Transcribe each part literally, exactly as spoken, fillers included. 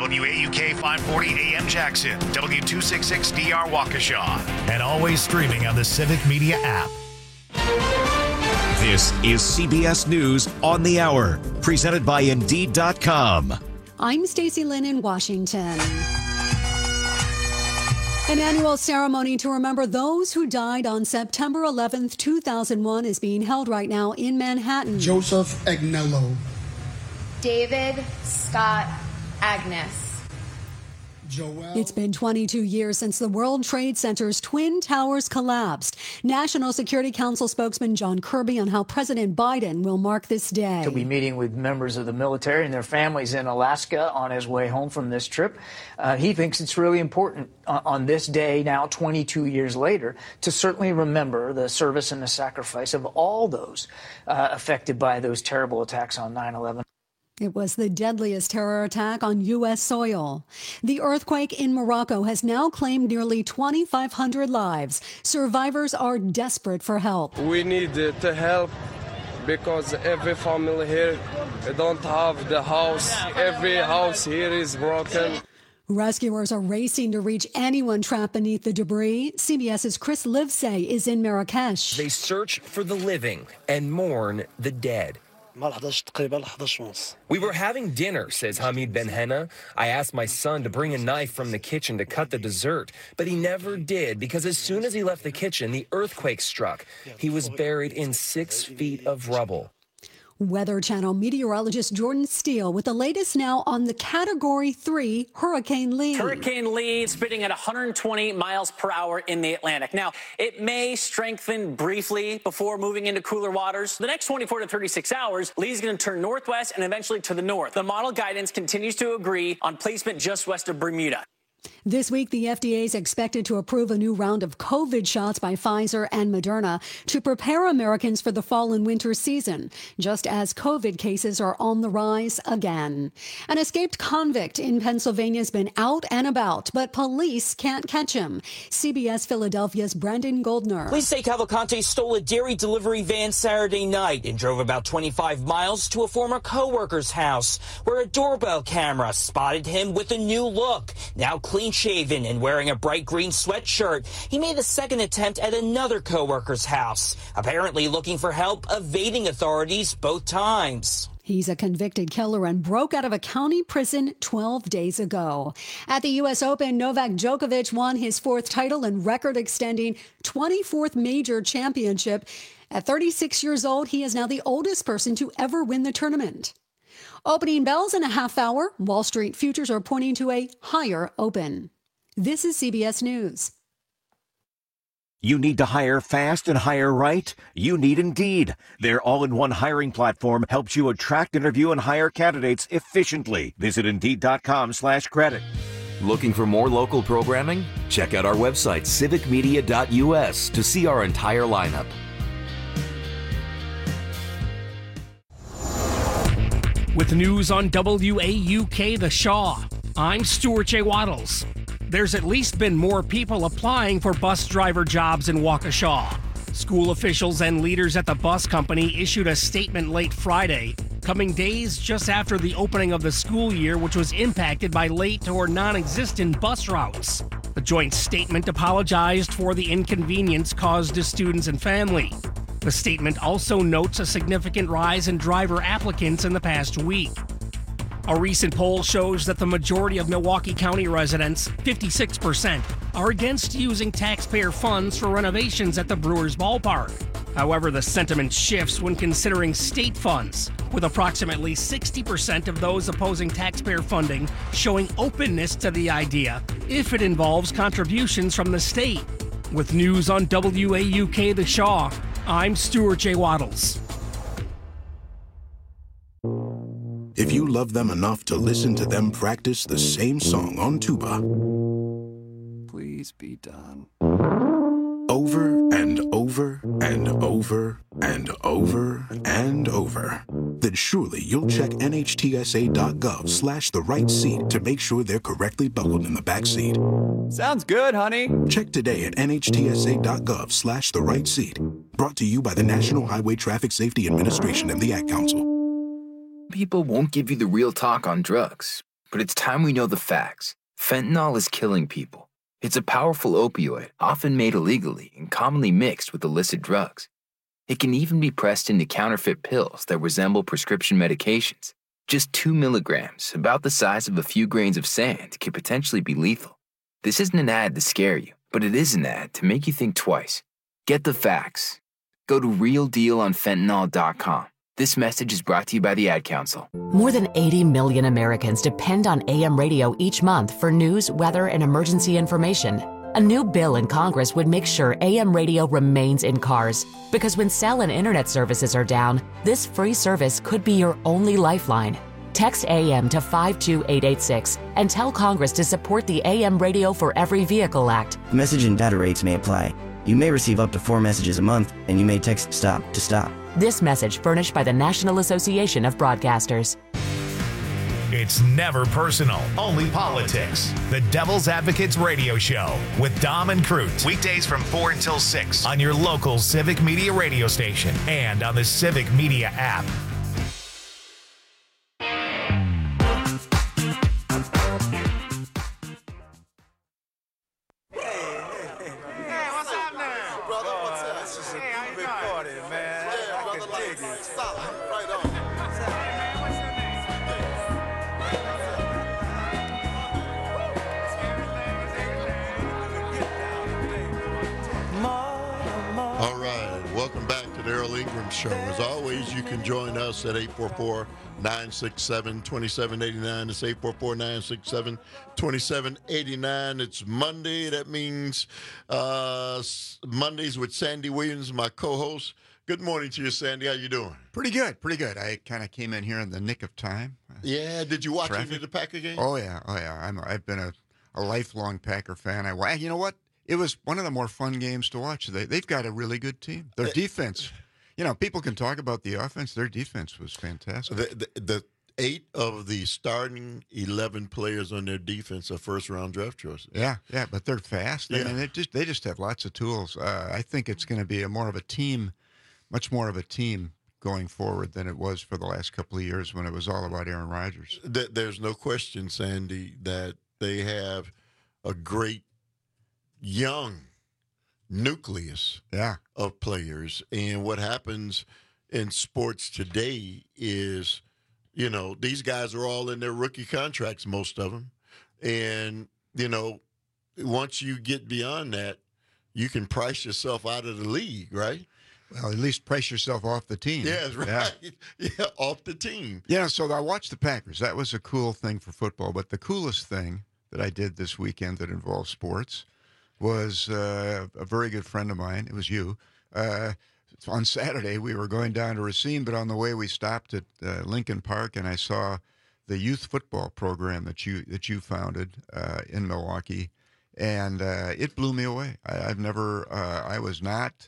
W A U K five forty A M Jackson, W two sixty-six D R Waukesha, and always streaming on the Civic Media app. This is C B S News on the Hour, presented by Indeed dot com. I'm Stacey Lynn in Washington. An annual ceremony to remember those who died on September eleventh, two thousand one is being held right now in Manhattan. Joseph Agnello. David Scott Agnes. Joel. It's been twenty-two years since the World Trade Center's Twin Towers collapsed. National Security Council spokesman John Kirby on how President Biden will mark this day. He'll be meeting with members of the military and their families in Alaska on his way home from this trip. Uh, he thinks it's really important on, on this day, now twenty-two years later, to certainly remember the service and the sacrifice of all those uh, affected by those terrible attacks on nine eleven. It was the deadliest terror attack on U S soil. The earthquake in Morocco has now claimed nearly twenty-five hundred lives. Survivors are desperate for help. We need to help because every family here don't have the house. Every house here is broken. Rescuers are racing to reach anyone trapped beneath the debris. CBS's Chris Livesay is in Marrakesh. They search for the living and mourn the dead. We were having dinner, says Hamid Ben Henna. I asked my son to bring a knife from the kitchen to cut the dessert, but he never did because as soon as he left the kitchen, the earthquake struck. He was buried in six feet of rubble. Weather Channel meteorologist Jordan Steele with the latest now on the Category three Hurricane Lee. Hurricane Lee spitting at one hundred twenty miles per hour in the Atlantic. Now, it may strengthen briefly before moving into cooler waters. The next twenty-four to thirty-six hours, Lee's going to turn northwest and eventually to the north. The model guidance continues to agree on placement just west of Bermuda. This week, the F D A is expected to approve a new round of COVID shots by Pfizer and Moderna to prepare Americans for the fall and winter season, just as COVID cases are on the rise again. An escaped convict in Pennsylvania has been out and about, but police can't catch him. C B S Philadelphia's Brandon Goldner. Police say Cavalcante stole a dairy delivery van Saturday night and drove about twenty-five miles to a former co-worker's house, where a doorbell camera spotted him with a new look. Now clean-shaven and wearing a bright green sweatshirt, he made a second attempt at another co-worker's house, apparently looking for help evading authorities both times. He's a convicted killer and broke out of a county prison twelve days ago. At the U S Open, Novak Djokovic won his fourth title and record-extending twenty-fourth major championship. At thirty-six years old, he is now the oldest person to ever win the tournament. Opening bells in a half hour. Wall Street futures are pointing to a higher open. This is C B S News. You need to hire fast and hire right? You need Indeed. Their all-in-one hiring platform helps you attract, interview, and hire candidates efficiently. Visit Indeed dot com slash credit. Looking for more local programming? Check out our website, civic media dot U S, to see our entire lineup. With news on W A U K The Shaw, I'm Stuart J. Waddles. There's at least been more people applying for bus driver jobs in Waukesha. School officials and leaders at the bus company issued a statement late Friday, coming days just after the opening of the school year, which was impacted by late or non-existent bus routes. The joint statement apologized for the inconvenience caused to students and family. The statement also notes a significant rise in driver applicants in the past week. A recent poll shows that the majority of Milwaukee County residents, fifty-six percent, are against using taxpayer funds for renovations at the Brewers ballpark. However, the sentiment shifts when considering state funds, with approximately sixty percent of those opposing taxpayer funding showing openness to the idea if it involves contributions from the state. With news on W A U K The Shaw, I'm Stuart J. Waddles. If you love them enough to listen to them practice the same song on tuba, please be done. Over and over and over and over and over, then surely you'll check N H T S A dot gov slash the right seat to make sure they're correctly buckled in the back seat. Sounds good, honey. Check today at N H T S A dot gov slash the right seat. Brought to you by the National Highway Traffic Safety Administration and the Ad Council. People won't give you the real talk on drugs. but it's time we know the facts. Fentanyl is killing people. It's a powerful opioid, often made illegally and commonly mixed with illicit drugs. It can even be pressed into counterfeit pills that resemble prescription medications. Just two milligrams, about the size of a few grains of sand, can potentially be lethal. This isn't an ad to scare you, but it is an ad to make you think twice. Get the facts. Go to real deal on fentanyl dot com. This message is brought to you by the Ad Council. More than eighty million Americans depend on A M radio each month for news, weather, and emergency information. A new bill in Congress would make sure A M radio remains in cars, because when cell and internet services are down, this free service could be your only lifeline. Text A M to five two eight eight six and tell Congress to support the A M Radio for Every Vehicle Act. Message and data rates may apply. You may receive up to four messages a month, and you may text STOP to stop. This message furnished by the National Association of Broadcasters. It's never personal, only politics. The Devil's Advocates Radio Show with Dom and Crute. Weekdays from four until six on your local Civic Media radio station and on the Civic Media app. Show. As always, you can join us at eight four four, nine six seven, two seven eight nine. It's eight four four, nine six seven, two seven eight nine. It's Monday. That means uh, Mondays with Sandy Williams, my co-host. Good morning to you, Sandy. How you doing? Pretty good, pretty good. I kind of came in here in the nick of time. Yeah. Did you watch Traffic. any of the Packer game? Oh, yeah. Oh, yeah. I'm, I've been a, a lifelong Packer fan. I, you know what? It was one of the more fun games to watch. They, they've got a really good team. Their defense... You know, people can talk about the offense. Their defense was fantastic. The, the, the eight of the starting eleven players on their defense are first-round draft choices. Yeah, yeah, but they're fast. Yeah. I mean, they just they just have lots of tools. Uh, I think it's going to be a more of a team, much more of a team going forward than it was for the last couple of years when it was all about Aaron Rodgers. There's no question, Sandy, that they have a great young nucleus yeah. of players. And what happens in sports today is, you know, these guys are all in their rookie contracts, most of them. And, you know, once you get beyond that, you can price yourself out of the league, right? Well, at least price yourself off the team. Yeah, that's right. Yeah. yeah, off the team. Yeah, so I watched the Packers. That was a cool thing for football. But the coolest thing that I did this weekend that involved sports was uh, a very good friend of mine. It was you. Uh, on Saturday, we were going down to Racine, but on the way we stopped at uh, Lincoln Park, and I saw the youth football program that you that you founded uh, in Milwaukee, and uh, it blew me away. I, I've never, uh, I was not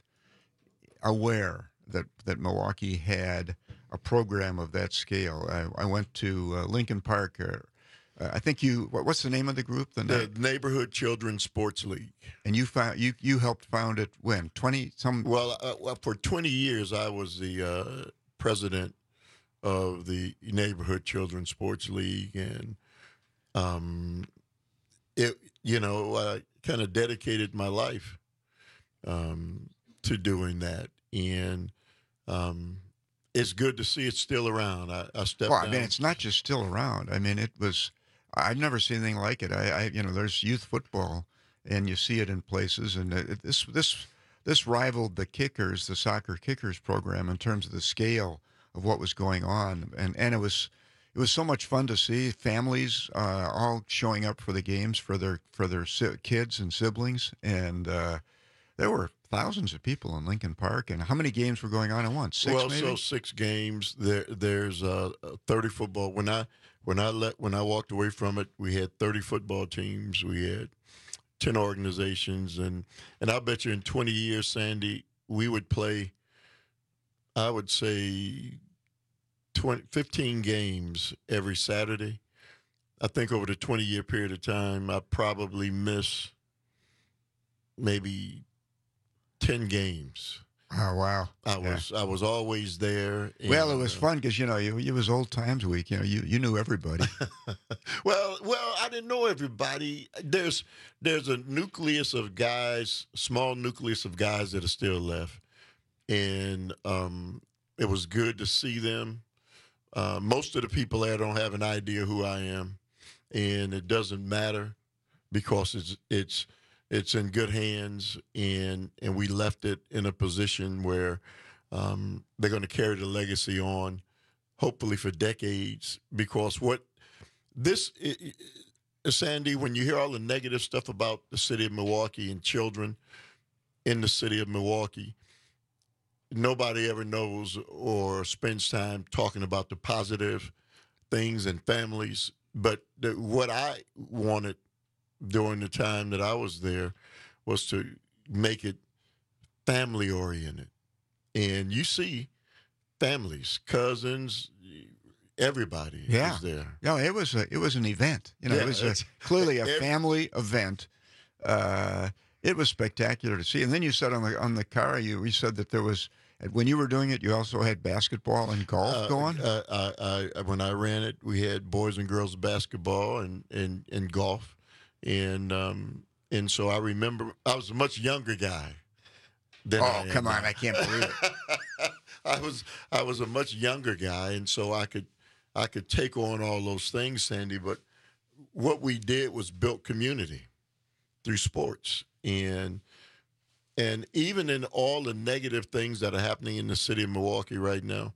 aware that that Milwaukee had a program of that scale. I, I went to uh, Lincoln Park. Uh, Uh, I think you. What, what's the name of the group? The, the Neighborhood Children's Sports League. And you found you you helped found it when twenty some. Well, uh, well, for twenty years, I was the uh, president of the Neighborhood Children's Sports League, and um, it you know I kind of dedicated my life um, to doing that, and um, it's good to see it still around. I, I stepped. Well, I down. mean, it's not just still around. I mean, it was. I've never seen anything like it. I, I you know, there's youth football, and you see it in places, and it, this this this rivaled the Kickers, the soccer Kickers program, in terms of the scale of what was going on, and and it was it was so much fun to see families uh, all showing up for the games for their for their si- kids and siblings, and uh, there were thousands of people in Lincoln Park. And how many games were going on at once? Six, well, maybe? so six games. There, there's uh, thirty football. When I when I let when I walked away from it, we had thirty football teams. We had ten organizations, and and I bet you in twenty years, Sandy, we would play. I would say twenty, fifteen games every Saturday. I think over the twenty-year period of time, I probably miss maybe ten games. Oh wow! I Yeah. was I was always there. And, Well, it was uh, fun because you know you, it was old times week. You know, you, you knew everybody. well, well, I didn't know everybody. There's there's a nucleus of guys, small nucleus of guys that are still left, and um, it was good to see them. Uh, most of the people there don't have an idea who I am, and it doesn't matter because it's it's it's in good hands, and and we left it in a position where um, they're going to carry the legacy on, hopefully for decades. Because what this Sandy, when you hear all the negative stuff about the city of Milwaukee and children in the city of Milwaukee, nobody ever knows or spends time talking about the positive things and families. But the, what I wanted during the time that I was there was to make it family oriented. And you see families, cousins, everybody Yeah. was there. No, it was a, it was an event. You know, Yeah, it was a, it's- clearly a every- family event. Uh, it was spectacular to see. And then you said on the on the car, you, you said that there was when you were doing it, you also had basketball and golf Uh, going. Uh, I, I, when I ran it, we had boys and girls basketball and, and, and golf. And um, and so I remember I was a much younger guy than Oh, I am come on, now. I can't believe it. I was I was a much younger guy, and so I could I could take on all those things, Sandy. But what we did was built community through sports, and and even in all the negative things that are happening in the city of Milwaukee right now,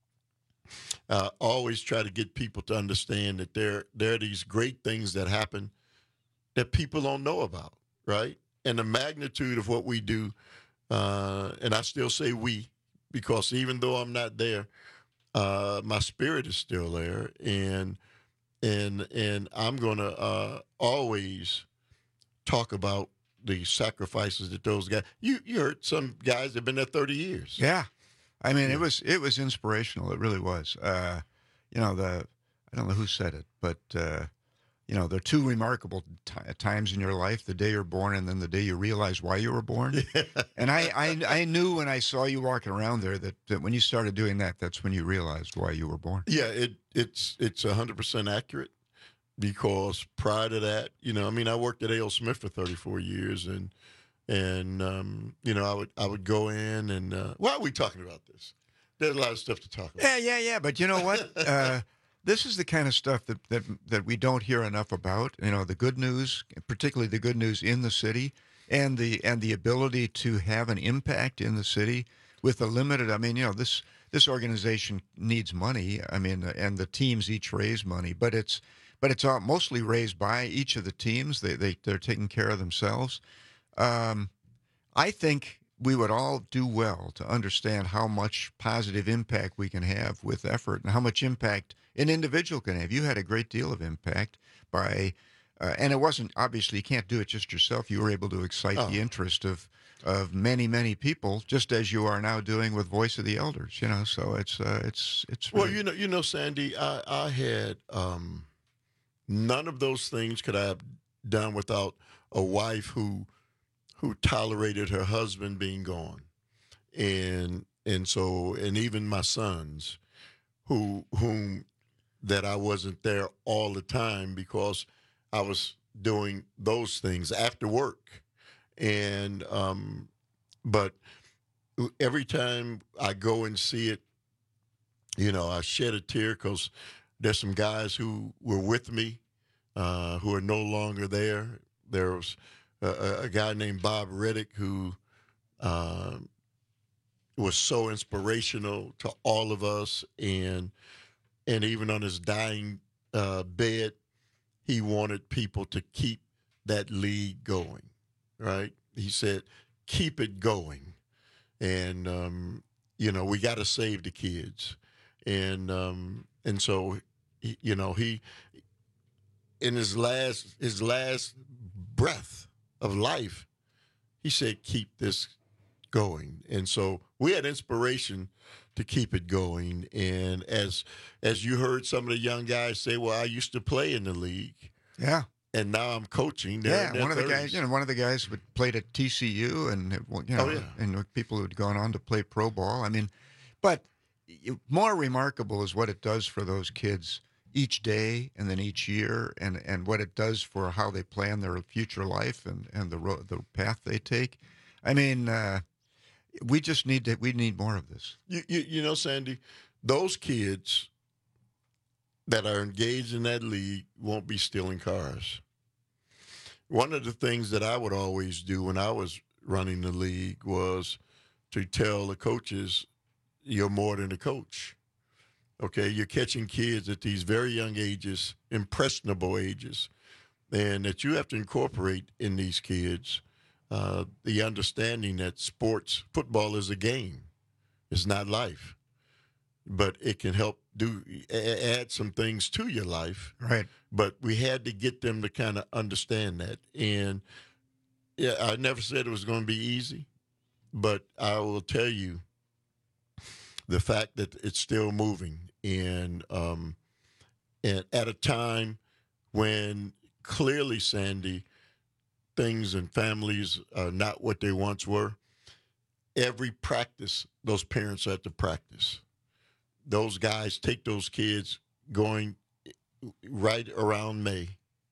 uh, always try to get people to understand that there there are these great things that happen that people don't know about, right? And the magnitude of what we do, uh, and I still say we, because even though I'm not there, uh, my spirit is still there, and and and I'm gonna uh, always talk about the sacrifices that those guys. You you heard some guys that have been there thirty years. Yeah, I mean, it was it was inspirational. It really was. Uh, you know, the I don't know who said it, but uh, you know, there are two remarkable t- times in your life: the day you're born, and then the day you realize why you were born. And I, I I knew when I saw you walking around there that, that when you started doing that, that's when you realized why you were born. Yeah, it it's it's one hundred percent accurate, because prior to that, you know, I mean, I worked at A L Smith for thirty-four years, and and um, you know, I would I would go in and uh, why are we talking about this? There's a lot of stuff to talk about. Yeah, yeah, yeah. But you know what? Uh, this is the kind of stuff that, that that we don't hear enough about. You know, the good news, particularly the good news in the city, and the and the ability to have an impact in the city with a limited. I mean, you know, this this organization needs money. I mean, and the teams each raise money, but it's but it's all mostly raised by each of the teams. They they they're taking care of themselves. Um, I think we would all do well to understand how much positive impact we can have with effort, and how much impact an individual can have. You had a great deal of impact by, uh, and it wasn't, obviously you can't do it just yourself. You were able to excite Oh. the interest of of many, many people, just as you are now doing with Voice of the Elders, you know, so it's, uh, it's, it's, Well, really- you know, you know, Sandy, I, I had um, none of those things could I have done without a wife who who tolerated her husband being gone, and and so and even my sons, who whom that I wasn't there all the time because I was doing those things after work, and um, but every time I go and see it, you know, I shed a tear because there's some guys who were with me uh, who are no longer there. There was a, a guy named Bob Reddick who uh, was so inspirational to all of us, and and even on his dying uh, bed, he wanted people to keep that league going, right? He said, keep it going. And, um, you know, we got to save the kids. And um, and so, he, you know, he, in his last his last breath of life, he said, keep this going. And so we had inspiration to keep it going. And as as you heard some of the young guys say, well, I used to play in the league. Yeah. and now I'm coaching. They're Yeah, in their one of the thirties. guys, you know, one of the guys who played at T C U, and you know, Oh, yeah. and people who'd gone on to play pro ball. I mean, but more remarkable is what it does for those kids each day, and then each year, and, and what it does for how they plan their future life and and the road, the path they take. I mean, uh, we just need to we need more of this. You, you, you know, Sandy, those kids that are engaged in that league won't be stealing cars. One of the things that I would always do when I was running the league was to tell the coaches, you're more than a coach. Okay, you're catching kids at these very young ages, impressionable ages, and that you have to incorporate in these kids uh, the understanding that sports, football is a game. It's not life. But it can help do add some things to your life. Right. But we had to get them to kind of understand that. And yeah, I never said it was going to be easy, but I will tell you the fact that it's still moving, and um, and at a time when clearly, Sandy, things and families are not what they once were. Every practice, those parents are at the practice. Those guys take those kids going right around May,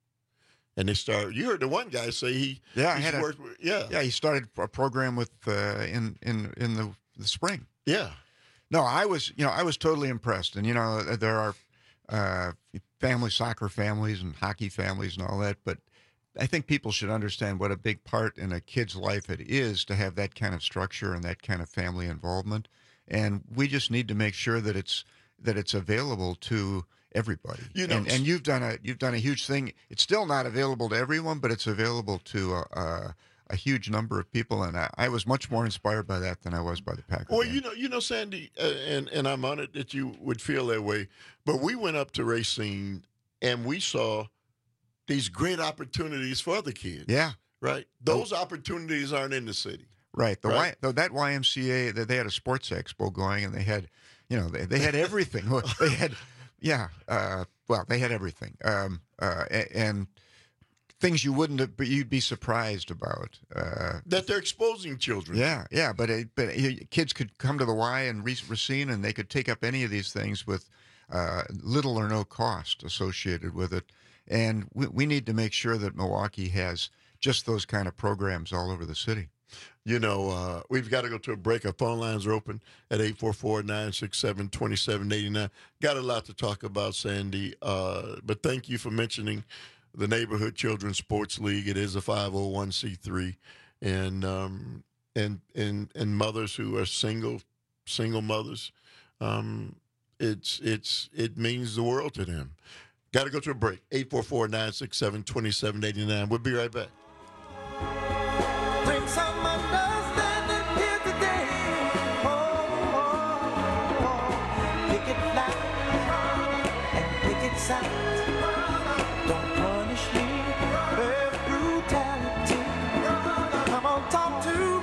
and they start. You heard the one guy say he Yeah, I he's had a, worked with, yeah yeah. He started a program with uh, in in in the, the spring. yeah. No, I was, you know, I was totally impressed. And, you know, there are uh, family, soccer families and hockey families and all that. But I think people should understand what a big part in a kid's life it is to have that kind of structure and that kind of family involvement. And we just need to make sure that it's that it's available to everybody. You know, and, and you've done a you've done a huge thing. It's still not available to everyone, but it's available to a, a, a huge number of people. And I, I was much more inspired by that than I was by the Packers. Well, you know, you know, Sandy, uh, and and I'm honored that you would feel that way. But we went up to Racine, and we saw these great opportunities for other kids. Yeah, right. Those oh. opportunities aren't in the city. Right. The right? Y, though that Y M C A, they had a sports expo going, and they had, you know, they, they had everything. they had, yeah. Uh, well, they had everything, um, uh, and things you wouldn't have, but you'd be surprised about. Uh, that they're exposing children. Yeah, yeah. But it, but it, kids could come to the Y and Racine, and they could take up any of these things with uh, little or no cost associated with it. And we, we need to make sure that Milwaukee has just those kind of programs all over the city. You know, uh, we've got to go to a break. Our phone lines are open at eight four four, nine six seven, two seven eight nine. Got a lot to talk about, Sandy. Uh, but thank you for mentioning the Neighborhood Children's Sports League. It is a five oh one c three. And um, and and and mothers who are single, single mothers, um, it's it's it means the world to them. Got to go to a break. eight four four, nine six seven, two seven eight nine. We'll be right back. Bring some understanding here today. Oh, oh, oh. Pick it loud and pick it sound. Don't punish me with brutality. Come on, talk to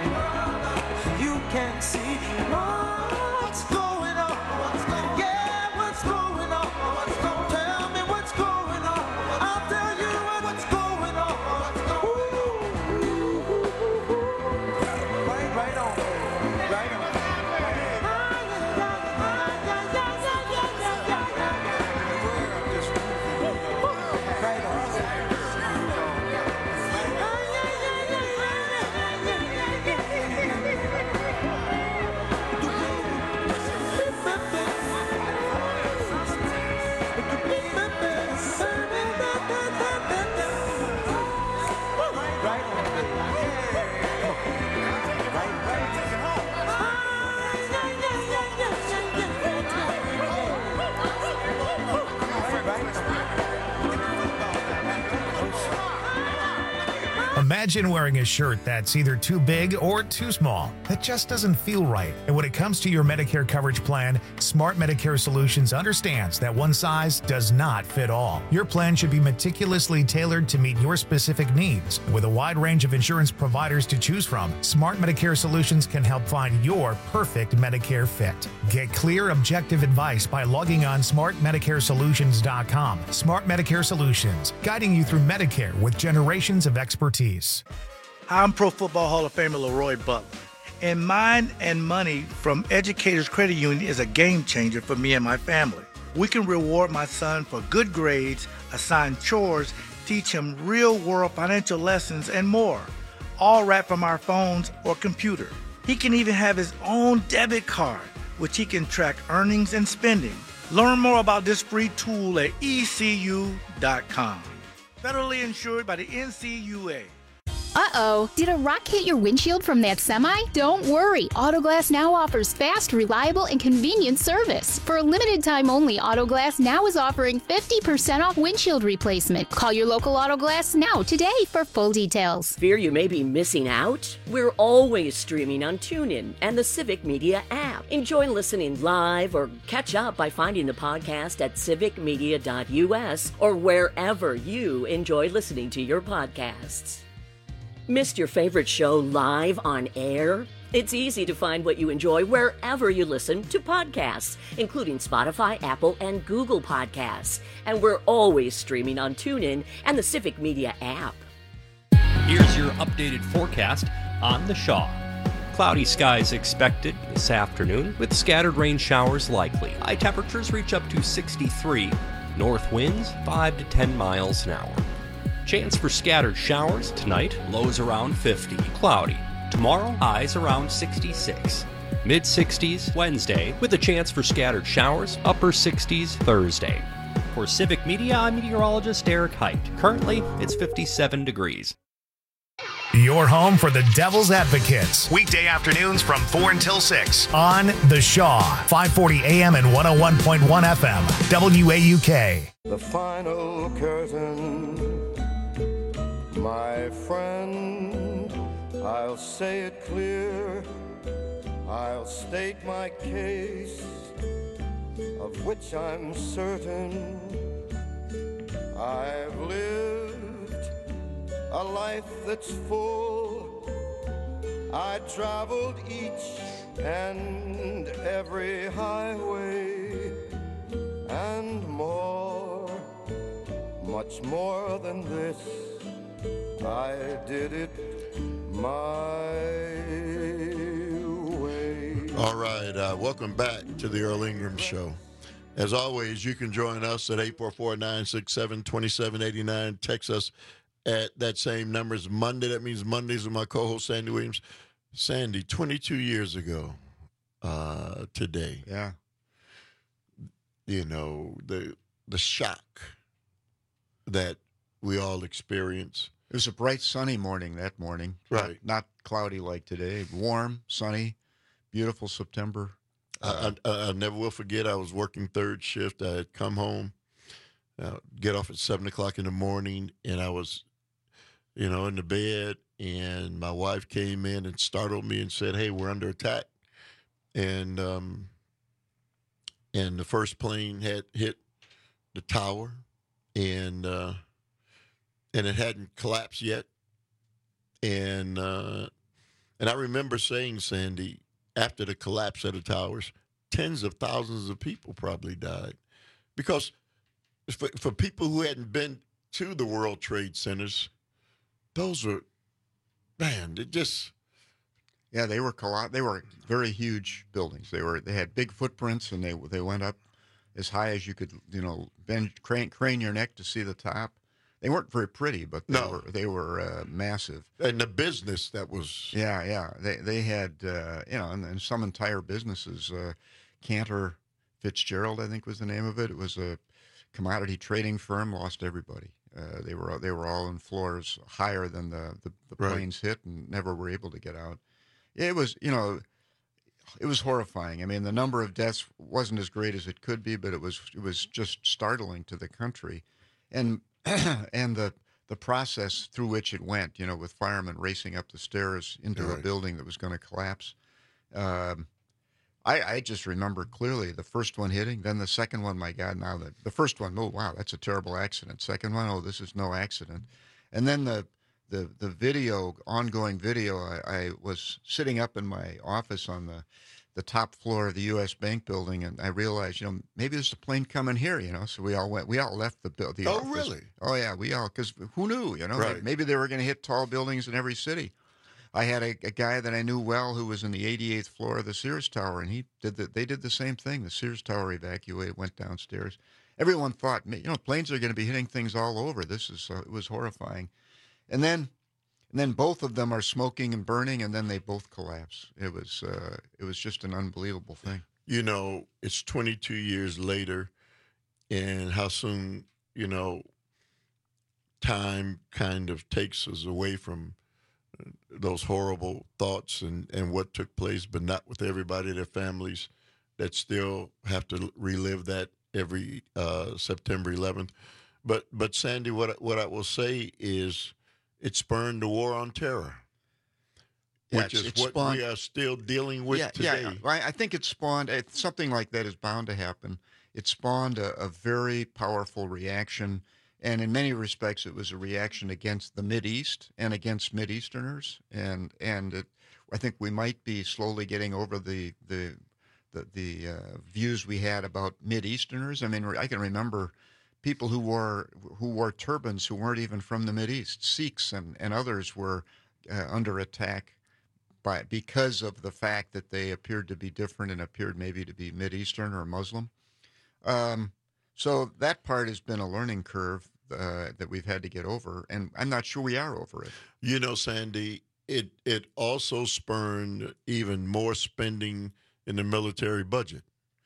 me. You can see what's going on. Yeah, what's going on? Tell me what's going on. I'll tell you what's going on. Imagine wearing a shirt that's either too big or too small. That just doesn't feel right. And when it comes to your Medicare coverage plan, Smart Medicare Solutions understands that one size does not fit all. Your plan should be meticulously tailored to meet your specific needs. With a wide range of insurance providers to choose from, Smart Medicare Solutions can help find your perfect Medicare fit. Get clear, objective advice by logging on smart medicare solutions dot com. Smart Medicare Solutions, guiding you through Medicare with generations of expertise. Hi, I'm Pro Football Hall of Famer Leroy Butler. And Mind and Money from Educators Credit Union is a game changer for me and my family. We can reward my son for good grades, assign chores, teach him real-world financial lessons, and more, all right from our phones or computer. He can even have his own debit card, which he can track earnings and spending. Learn more about this free tool at E C U dot com. Federally insured by the N C U A. Uh-oh, did a rock hit your windshield from that semi? Don't worry, Autoglass Now offers fast, reliable, and convenient service. For a limited time only, Autoglass Now is offering fifty percent off windshield replacement. Call your local Autoglass Now today for full details. Fear you may be missing out? We're always streaming on TuneIn and the Civic Media app. Enjoy listening live or catch up by finding the podcast at civic media dot U S or wherever you enjoy listening to your podcasts. Missed your favorite show live on air? It's easy to find what you enjoy wherever you listen to podcasts, including Spotify, Apple, and Google Podcasts. And we're always streaming on TuneIn and the Civic Media app. Here's your updated forecast on the Shaw. Cloudy skies expected this afternoon with scattered rain showers likely. High temperatures reach up to sixty-three. North winds five to ten miles an hour. Chance for scattered showers tonight, lows around fifty. Cloudy. Tomorrow, highs around sixty-six. Mid sixties Wednesday, with a chance for scattered showers, upper sixties Thursday. For Civic Media, I'm meteorologist Eric Height. Currently, it's fifty-seven degrees. Your home for the Devil's Advocates. Weekday afternoons from four until six on The Shaw, five forty A M and one oh one point one F M, W A U K. The final curtain, my friend, I'll say it clear, I'll state my case, of which I'm certain. I've lived a life that's full, I traveled each and every highway, and more, much more than this, I did it my way. All right, uh, welcome back to the Earl Ingram Show. As always, you can join us at eight four four, nine six seven, two seven eight nine. Text us at that same number. It's Monday. That means Mondays with my co-host, Sandy Williams. Sandy, twenty-two years ago uh, today. Yeah. You know, the the shock that we all experience. It was a bright, sunny morning that morning. Right. Not, not cloudy like today. Warm, sunny, beautiful September. Uh, I, I, I never will forget, I was working third shift. I had come home, uh, get off at seven o'clock in the morning, and I was, you know, in the bed, and my wife came in and startled me and said, "Hey, we're under attack." And um, and the first plane had hit the tower, and uh, and it hadn't collapsed yet. And uh, and I remember saying, Sandy, after the collapse of the towers, tens of thousands of people probably died. Because for, for people who hadn't been to the World Trade Centers, those were, man, it just... Yeah, they were colo- they were very huge buildings. They were they had big footprints, and they they went up as high as you could, you know, bend crane, crane your neck to see the top. They weren't very pretty, but they no. were they were uh, massive. And the business that was yeah yeah they they had uh, you know and, and some entire businesses. Uh, Cantor Fitzgerald, I think, was the name of it. It was a commodity trading firm. Lost everybody. Uh, they were they were all in floors higher than the the, the planes right. hit, and never were able to get out. It was, you know, it was horrifying. I mean, the number of deaths wasn't as great as it could be, but it was it was just startling to the country, and and the the process through which it went, you know, with firemen racing up the stairs into Right. a building that was going to collapse. Um, I, I just remember clearly the first one hitting, then the second one, my God, now that the first one, oh, wow, that's a terrible accident. Second one, oh, this is no accident. And then the the the video, ongoing video, I, I was sitting up in my office on the, the top floor of the U S Bank building, and I realized, you know, maybe there's a plane coming here, you know, so we all went, we all left the, buil- the Oh, office. really? Oh, yeah, we all, because who knew, you know, Right. maybe they were going to hit tall buildings in every city. I had a, a guy that I knew well who was in the eighty-eighth floor of the Sears Tower, and he did the, they did the same thing. The Sears Tower evacuated, went downstairs. Everyone thought, you know, planes are going to be hitting things all over. This is uh, it was horrifying. And then, and then both of them are smoking and burning, and then they both collapse. It was uh, it was just an unbelievable thing. You know, it's twenty-two years later, and how soon, you know, time kind of takes us away from those horrible thoughts and, and what took place, but not with everybody, their families that still have to relive that every uh, September eleventh. But but Sandy, what what I will say is, it spurned the war on terror, Yeah, which it's- is it what spawned- we are still dealing with yeah, today. Yeah, I I think it spawned it, something like that is bound to happen. It spawned a, a very powerful reaction, and in many respects, it was a reaction against the Mideast and against Mideasterners. And and it, I think we might be slowly getting over the the the, the uh, views we had about Mideasterners. I mean, I can remember people who wore who wore turbans who weren't even from the Mideast. Sikhs and, and others were uh, under attack by because of the fact that they appeared to be different and appeared maybe to be Mideastern or Muslim. Um, so that part has been a learning curve uh, that we've had to get over, and I'm not sure we are over it. You know, Sandy, it it also spurned even more spending in the military budget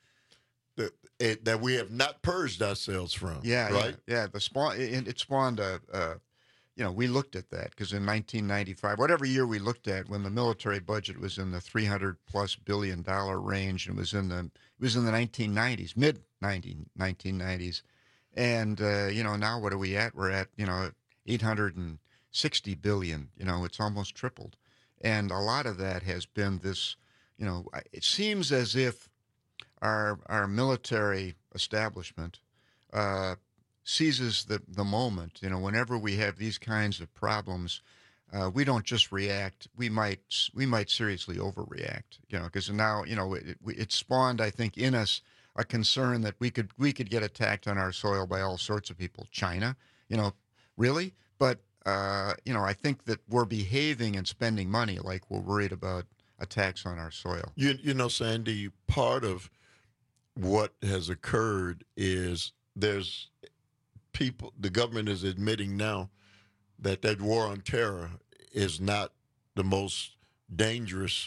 that it, that we have not purged ourselves from. Yeah, right. yeah, yeah. The spawn it, it spawned a, a, you know, we looked at that because in nineteen ninety-five, whatever year we looked at, when the military budget was in the three hundred plus billion dollar range, and was in the it was in the nineteen nineties, mid nineteen nineties, and uh, you know, now what are we at? We're at, you know, eight hundred sixty billion. You know, it's almost tripled, and a lot of that has been this. You know, it seems as if our our military establishment uh, seizes the, the moment. You know, whenever we have these kinds of problems, uh, we don't just react. We might we might seriously overreact. You know, because now, you know, it, it spawned, I think, in us a concern that we could we could get attacked on our soil by all sorts of people. China, you know, really, but uh, you know, I think that we're behaving and spending money like we're worried about attacks on our soil. You you know, Sandy, part of what has occurred is there's people, the government is admitting now that that war on terror is not the most dangerous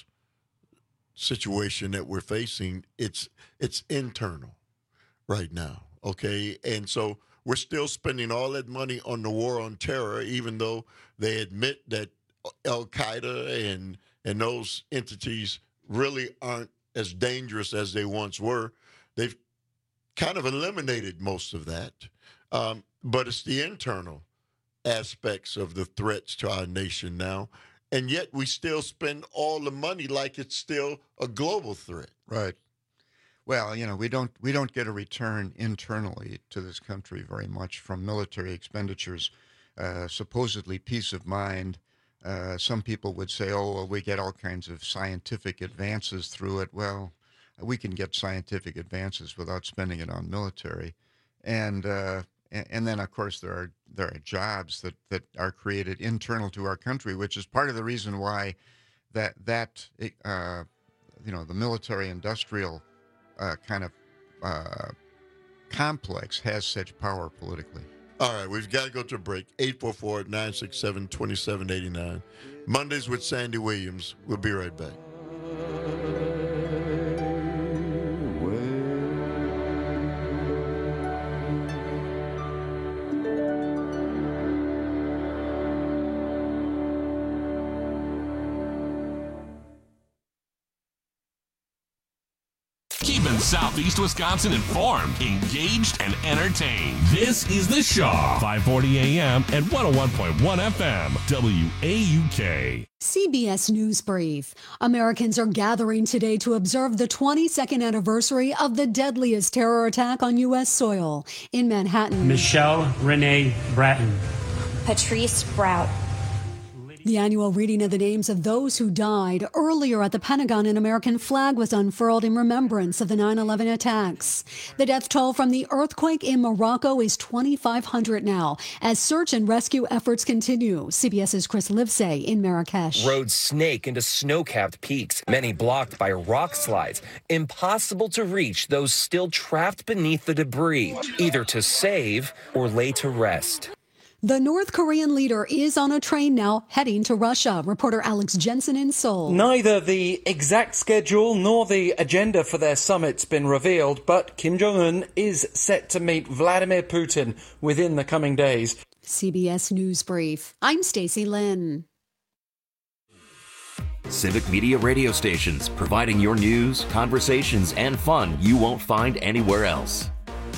situation that we're facing. It's it's internal right now, okay? And so we're still spending all that money on the war on terror, even though they admit that Al-Qaeda and and those entities really aren't as dangerous as they once were. They've kind of eliminated most of that. Um, but it's the internal aspects of the threats to our nation now. And yet we still spend all the money like it's still a global threat. Right. Well, you know, we don't we don't get a return internally to this country very much from military expenditures. Uh, supposedly peace of mind. Uh, some people would say, oh, well, we get all kinds of scientific advances through it. Well, we can get scientific advances without spending it on military. And uh, and then, of course, there are there are jobs that, that are created internal to our country, which is part of the reason why that, that uh, you know, the military-industrial uh, kind of uh, complex has such power politically. All right, we've got to go to a break. eight four four, nine six seven, two seven eight nine. Mondays with Sandy Williams. We'll be right back. Keep it keeping Southeast Wisconsin informed, engaged, and entertained. This is The Shaw, five forty A M and one oh one point one F M, W A U K. C B S News Brief. Americans are gathering today to observe the twenty-second anniversary of the deadliest terror attack on U S soil in Manhattan. Michelle Renee Bratton. Patrice Sprout. The annual reading of the names of those who died. Earlier at the Pentagon, an American flag was unfurled in remembrance of the nine eleven attacks. The death toll from the earthquake in Morocco is twenty-five hundred now, as search and rescue efforts continue. CBS's Chris Livesay in Marrakesh. Roads snake into snow-capped peaks, many blocked by rock slides. Impossible to reach those still trapped beneath the debris, either to save or lay to rest. The North Korean leader is on a train now heading to Russia. Reporter Alex Jensen in Seoul. Neither the exact schedule nor the agenda for their summit's been revealed, but Kim Jong-un is set to meet Vladimir Putin within the coming days. C B S News Brief. I'm Stacey Lynn. Civic Media radio stations, providing your news, conversations, and fun you won't find anywhere else.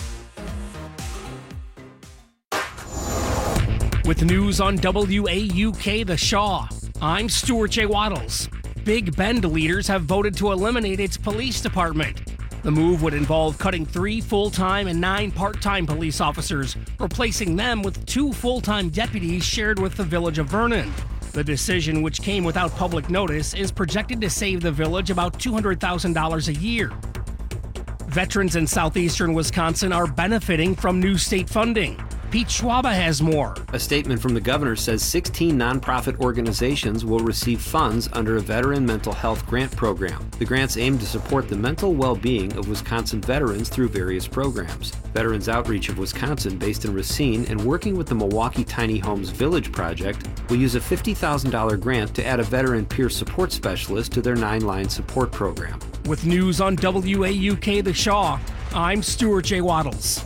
With news on W A U K The Shaw, I'm Stuart J. Waddles. Big Bend leaders have voted to eliminate its police department. The move would involve cutting three full-time and nine part-time police officers, replacing them with two full-time deputies shared with the village of Vernon. The decision, which came without public notice, is projected to save the village about two hundred thousand dollars a year. Veterans in southeastern Wisconsin are benefiting from new state funding. Pete Schwaba has more. A statement from the governor says sixteen nonprofit organizations will receive funds under a veteran mental health grant program. The grants aim to support the mental well-being of Wisconsin veterans through various programs. Veterans Outreach of Wisconsin, based in Racine and working with the Milwaukee Tiny Homes Village Project, will use a fifty thousand dollars grant to add a veteran peer support specialist to their nine-line support program. With news on W A U K The Shaw, I'm Stuart J. Waddles.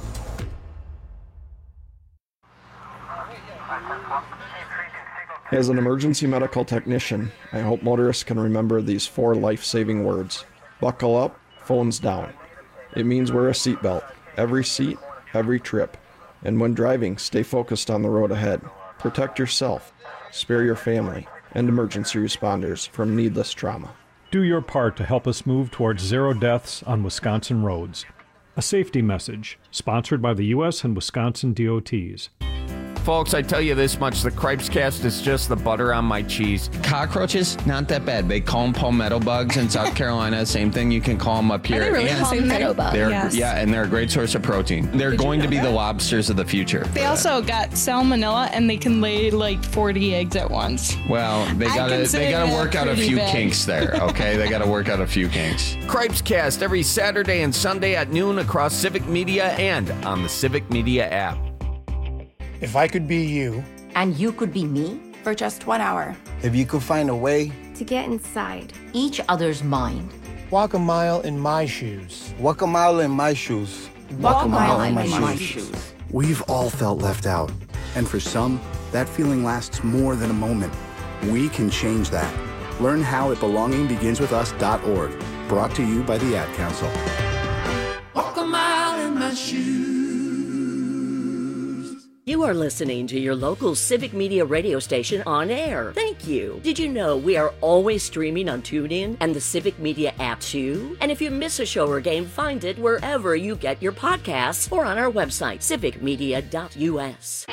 As an emergency medical technician, I hope motorists can remember these four life-saving words. Buckle up, phones down. It means wear a seatbelt, every seat, every trip. And when driving, stay focused on the road ahead. Protect yourself, spare your family, and emergency responders from needless trauma. Do your part to help us move towards zero deaths on Wisconsin roads. A safety message, sponsored by the U S and Wisconsin D O Ts. Folks, I tell you this much, the Cripes Cast is just the butter on my cheese. Cockroaches, not that bad. They call them palmetto bugs in South Carolina. Same thing, you can call them up here. Are they really and palmetto bugs? they're, Yes. Yeah, and they're a great source of protein. They're Did going you to be know the that? lobsters of the future. They also got salmonella, and they can lay like forty eggs at once. Well, they I gotta consider they gotta that work out a pretty few bad. kinks there, okay? They gotta work out a few kinks. Cripes Cast every Saturday and Sunday at noon across Civic Media and on the Civic Media app. If I could be you. And you could be me? For just one hour. If you could find a way. To get inside each other's mind. Walk a mile in my shoes. Walk a mile in my shoes. Walk a mile in my, my shoes. shoes. We've all felt left out. And for some, that feeling lasts more than a moment. We can change that. Learn how at belonging begins with us dot org. Brought to you by the Ad Council. Walk a mile in my shoes. You are listening to your local Civic Media radio station on air. Thank you. Did you know we are always streaming on TuneIn and the Civic Media app too? And if you miss a show or game, find it wherever you get your podcasts or on our website, civic media dot U S.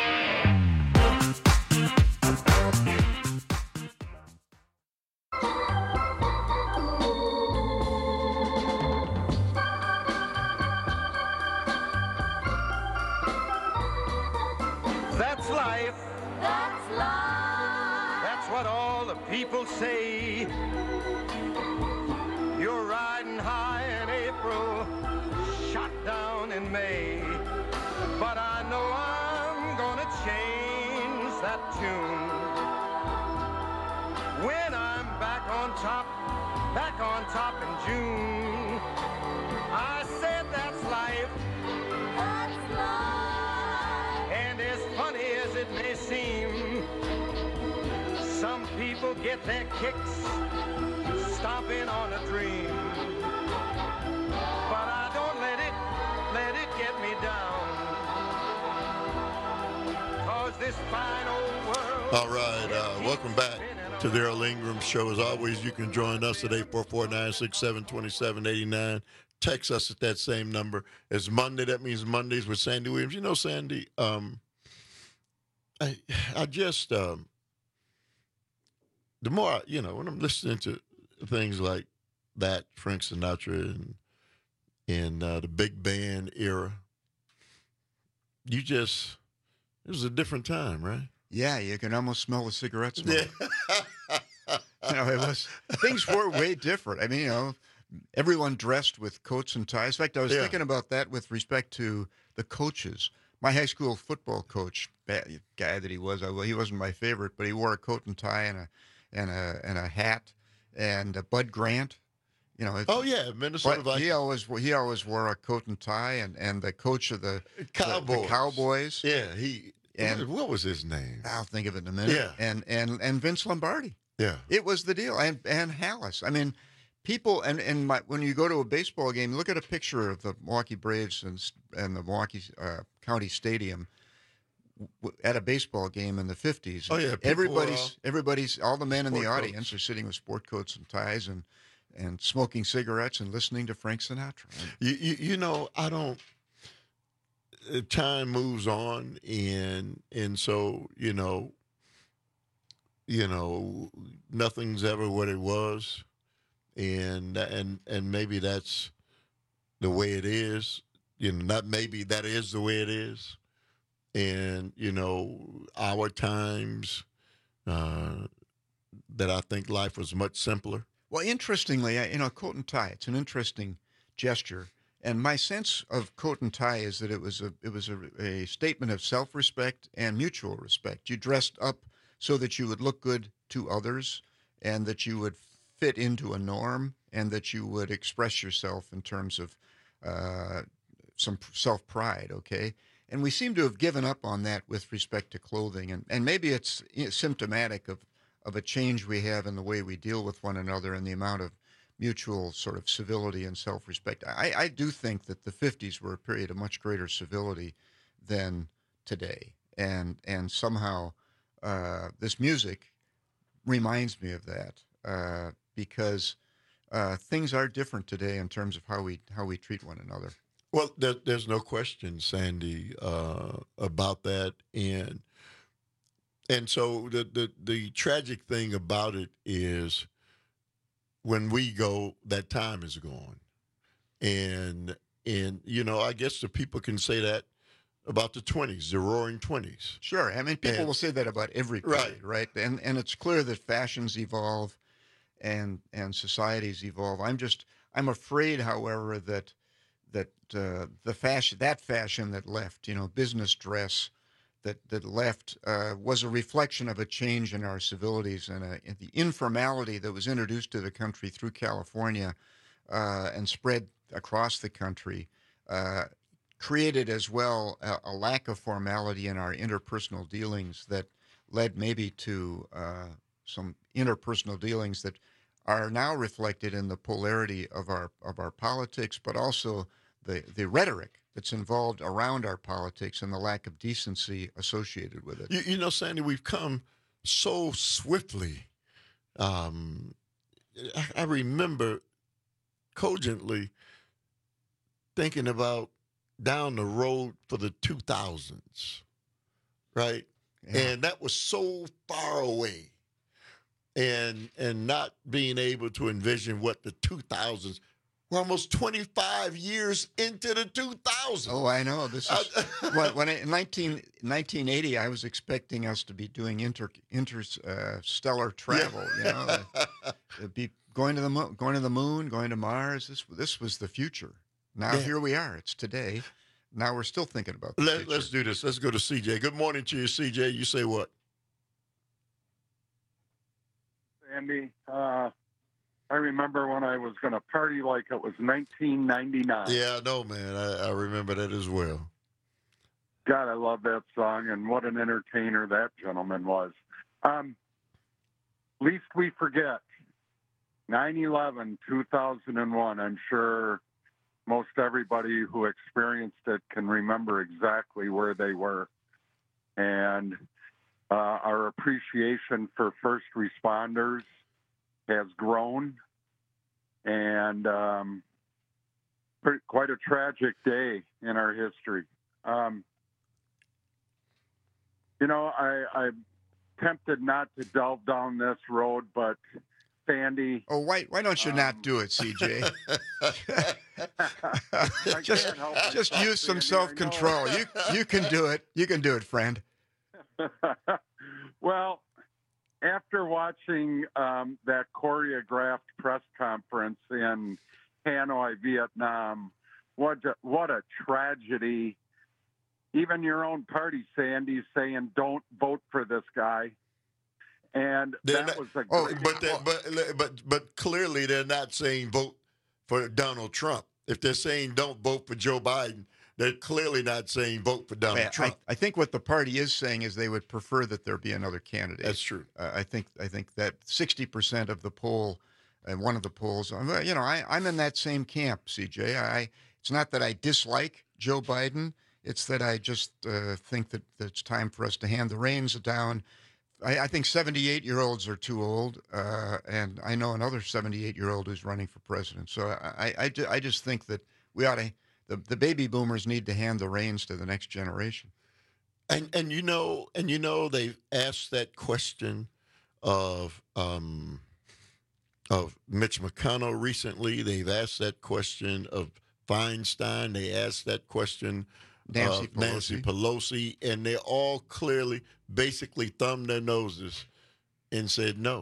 That's life. That's life. That's what all the people say. You're riding high in April, shot down in May. But I know I'm gonna change that tune. When I'm back on top, back on top in June. I said that's life. That's life. And as funny as it may seem, some people get their kicks stomping on a dream. But but I don't let it, let it get me down. 'Cause this fine old world. All right, uh, welcome back to the Earl Ingram Show. As always, you can join us at eight four four, nine six seven, two seven eight nine. Text us at that same number. It's Monday. That means Mondays with Sandy Williams. You know, Sandy, um, I, I just, um, the more, I, you know, when I'm listening to things like that, Frank Sinatra and, and uh, the big band era, you just, it was a different time, right? Yeah, you can almost smell the cigarette smoke. Yeah. You know, it was, things were way different. I mean, you know, everyone dressed with coats and ties. In fact, I was Yeah. thinking about that with respect to the coaches. My high school football coach, bad guy that he was, I, well, he wasn't my favorite, but he wore a coat and tie and a and a and a hat. And uh, Bud Grant, you know. Oh yeah, Minnesota But he Vikings. always he always wore a coat and tie, and, and the coach of the Cowboys. the, the Cowboys. Yeah, he. And what was his name? I'll think of it in a minute. Yeah. And and and Vince Lombardi. Yeah. It was the deal. And and Hallis. I mean, people and and my, when you go to a baseball game, look at a picture of the Milwaukee Braves and and the Milwaukee uh, County Stadium w- at a baseball game in the fifties. Oh, yeah, people everybody's were all- everybody's all the men in the Sport coats. audience are sitting with sport coats and ties and and smoking cigarettes and listening to Frank Sinatra. You, you, you know, I don't. uh, Time moves on, and and so you know, you know, nothing's ever what it was, and and and maybe that's the way it is. You know, not maybe that is the way it is, and you know, our times uh, that I think life was much simpler. Well, interestingly, I- you know, coat and tie, it's an interesting gesture. And my sense of coat and tie is that it was a it was a, a statement of self-respect and mutual respect. You dressed up so that you would look good to others and that you would fit into a norm and that you would express yourself in terms of uh, some self-pride, okay? And we seem to have given up on that with respect to clothing. And, and maybe it's you know, symptomatic of, of a change we have in the way we deal with one another and the amount of mutual sort of civility and self-respect. I, I do think that the fifties were a period of much greater civility than today. And and somehow uh, this music reminds me of that uh, because uh, things are different today in terms of how we how we treat one another. Well, there, there's no question, Sandy, uh, about that. And and so the, the, the tragic thing about it is when we go, that time is gone. And, and you know, I guess the people can say that about the twenties, the roaring twenties. Sure. I mean, people And- will say that about every period, right? And and it's clear that fashions evolve and and societies evolve. I'm just I'm afraid, however, that that uh, the fashion that fashion that left, you know, business dress that that left uh, was a reflection of a change in our civilities and, a, and the informality that was introduced to the country through California uh, and spread across the country. Uh, created as well a, a lack of formality in our interpersonal dealings that led maybe to uh, some interpersonal dealings that are now reflected in the polarity of our of our politics, but also the, the rhetoric that's involved around our politics and the lack of decency associated with it. You, you know, Sandy, we've come so swiftly. Um, I, I remember cogently thinking about down the road for the two thousands, right? Yeah. And that was so far away. And and not being able to envision what the two thousands, we're almost twenty-five years into the two thousands. Oh, I know. This is when, when I, in nineteen, nineteen eighty, I was expecting us to be doing inter interstellar uh, travel. You know, it'd be going to the moon, going to the moon, going to Mars. This this was the future. Now Yeah. here we are. It's today. Now we're still thinking about the Let, future. let's do this. Let's go to C J. Good morning to you, C J. You say what? Andy, uh, I remember when I was going to party like it was nineteen ninety-nine. Yeah, I know, man. I, I remember that as well. God, I love that song, and what an entertainer that gentleman was. Um, least we forget, nine eleven, two thousand one. I'm sure most everybody who experienced it can remember exactly where they were. And uh, our appreciation for first responders has grown, and um, pretty, quite a tragic day in our history. Um, you know, I, I'm tempted not to delve down this road, but Sandy. Oh, why why don't you um, not do it, C J? just just use some self-control. You you can do it. You can do it, friend. Well, after watching um, that choreographed press conference in Hanoi, Vietnam, what a, what a tragedy. Even your own party, Sandy, saying don't vote for this guy. And they're that not, was a oh, great but, they, but but but clearly they're not saying vote for Donald Trump. If they're saying don't vote for Joe Biden, they're clearly not saying vote for Donald I, Trump. I, I think what the party is saying is they would prefer that there be another candidate. That's true. Uh, I think I think that sixty percent of the poll, and uh, one of the polls, you know, I, I'm in that same camp, C J. I it's not that I dislike Joe Biden. It's that I just uh, think that, that it's time for us to hand the reins down. I, I think seventy-eight-year-olds are too old, uh, and I know another seventy-eight-year-old who's running for president. So I, I, I just think that we ought to, the, the baby boomers need to hand the reins to the next generation. And and you know, and you know, they've asked that question of um, of Mitch McConnell recently. They've asked that question of Feinstein. They asked that question. Nancy uh, Pelosi. Nancy Pelosi, and they all clearly, basically thumbed their noses and said no.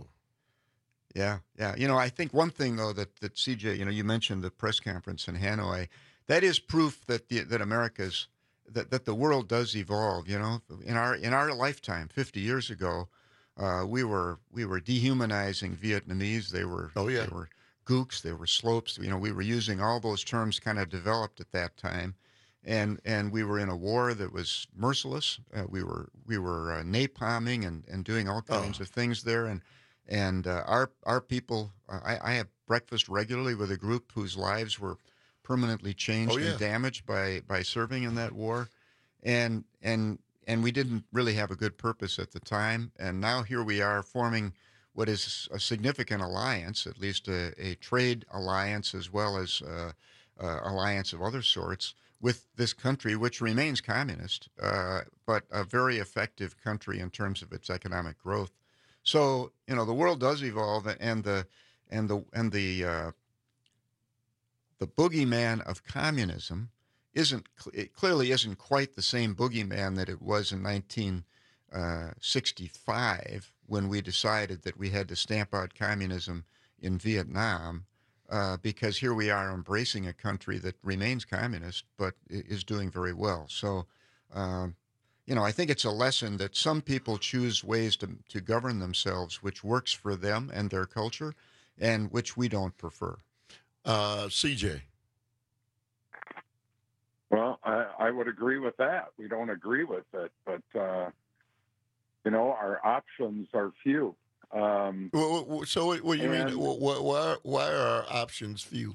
Yeah, yeah. You know, I think one thing though that that C J, you know, you mentioned the press conference in Hanoi. That is proof that the, that America's that, that the world does evolve. You know, in our in our lifetime, fifty years ago, uh, we were we were dehumanizing Vietnamese. They were oh yeah, they were gooks. They were slopes. You know, we were using all those terms kind of developed at that time. And and we were in a war that was merciless. Uh, we were we were uh, napalming and, and doing all kinds oh. of things there. And and uh, our our people. Uh, I, I have breakfast regularly with a group whose lives were permanently changed oh, yeah. and damaged by, by serving in that war. And and and we didn't really have a good purpose at the time. And now here we are forming what is a significant alliance, at least a, a trade alliance as well as uh, uh, alliance of other sorts, with this country, which remains communist, uh, but a very effective country in terms of its economic growth. So, you know, the world does evolve, and the and the and the uh, the boogeyman of communism isn't it clearly isn't quite the same boogeyman that it was in nineteen sixty-five when we decided that we had to stamp out communism in Vietnam. Uh, because here we are embracing a country that remains communist but is doing very well. So, um, you know, I think it's a lesson that some people choose ways to to govern themselves which works for them and their culture, and which we don't prefer. Uh, C J. Well, I, I would agree with that. We don't agree with it, but, uh, you know, our options are few. Um, so what, what you and, mean? Why, why are our options few?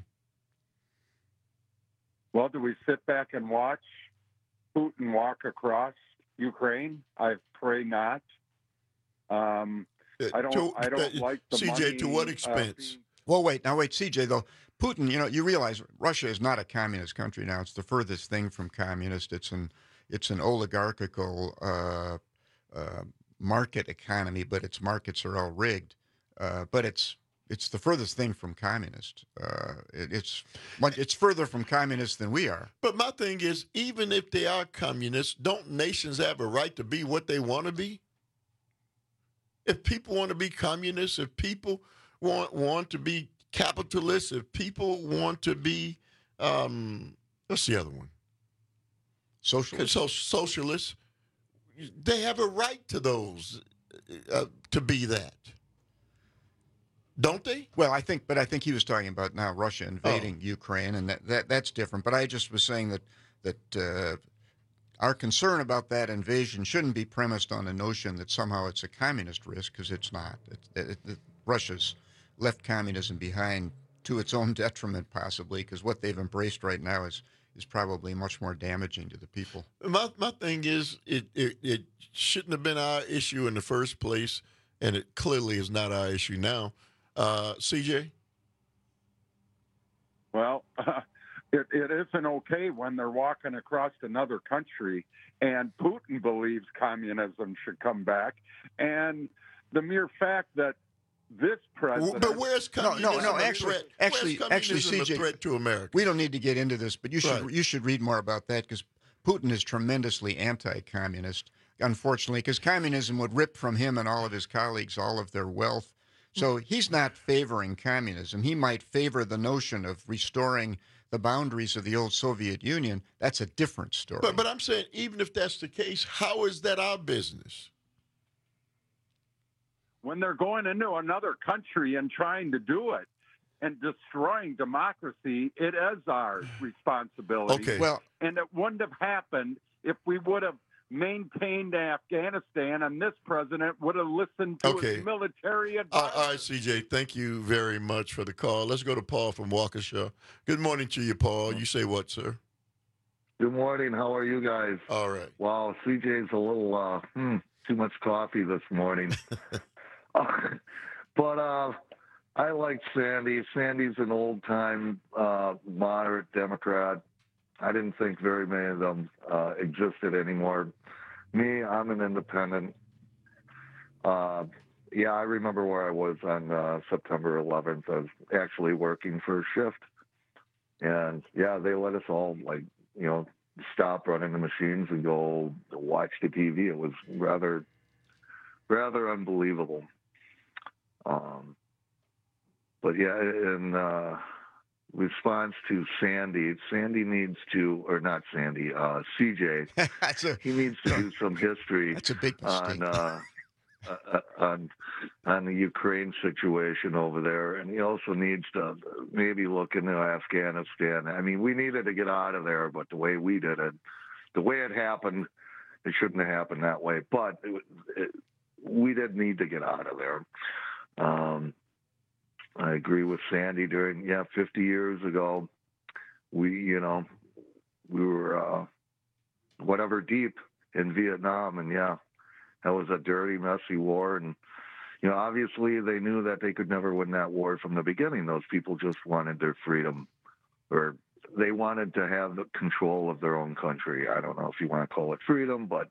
Well, do we sit back and watch Putin walk across Ukraine? I pray not. Um, I don't. To, I don't uh, like the C J. money, To what uh, expense? being... Well, wait now. Wait, C J. Though Putin, you know, you realize Russia is not a communist country now. It's the furthest thing from communist. It's an it's an oligarchical. Uh, uh, market economy, but its markets are all rigged. Uh, but it's it's the furthest thing from communist. Uh, it, it's it's further from communist than we are. But my thing is, even if they are communists, don't nations have a right to be what they want to be? If people want to be communists, if people want want to be capitalists, if people want to be, um, what's the other one? Socialists. So, socialists. They have a right to those, uh, to be that, don't they? Well, I think, but I think he was talking about now Russia invading oh. Ukraine, and that, that that's different. But I just was saying that that uh, our concern about that invasion shouldn't be premised on the notion that somehow it's a communist risk, because it's not. It, it, it, Russia's left communism behind to its own detriment, possibly, because what they've embraced right now is is probably much more damaging to the people. My my thing is, it, it, it shouldn't have been our issue in the first place, and it clearly is not our issue now. Uh, C J? Well, uh, it, it isn't okay when they're walking across another country and Putin believes communism should come back. And the mere fact that this president... But where's communism? No, no, no. a Actually, threat? actually, Where's actually, communism C J, a threat to America? We don't need to get into this, but you should Right. you should read more about that, because Putin is tremendously anti-communist, unfortunately, because communism would rip from him and all of his colleagues all of their wealth. So he's not favoring communism. He might favor the notion of restoring the boundaries of the old Soviet Union. That's a different story. But, but I'm saying, even if that's the case, how is that our business? When they're going into another country and trying to do it and destroying democracy, it is our responsibility. Okay. Well, and it wouldn't have happened if we would have maintained Afghanistan and this president would have listened to Okay. his military Uh, advice. all right, C J, thank you very much for the call. Let's go to Paul from Waukesha. Good morning to you, Paul. You say what, sir? Good morning. How are you guys? All right. Wow, C J's a little uh, hmm, too much coffee this morning. uh, but uh, I like Sandy. Sandy's an old-time uh, moderate Democrat. I didn't think very many of them uh, existed anymore. Me, I'm an independent. Uh, yeah, I remember where I was on uh, September eleventh. I was actually working for a shift. And, yeah, they let us all, like, you know, stop running the machines and go watch the T V. It was rather, rather unbelievable. Um, but, yeah, in uh, response to Sandy, Sandy needs to, or not Sandy, uh, C J, that's a, he needs to do some history that's a big mistake. on, uh, uh, on, on the Ukraine situation over there. And he also needs to maybe look into Afghanistan. I mean, we needed to get out of there, but the way we did it, the way it happened, it shouldn't have happened that way. But it, it, we did need to get out of there. Um, I agree with Sandy. During yeah, fifty years ago, we you know we were uh, whatever deep in Vietnam, and yeah, that was a dirty, messy war. And you know, obviously, they knew that they could never win that war from the beginning. Those people just wanted their freedom, or they wanted to have the control of their own country. I don't know if you want to call it freedom, but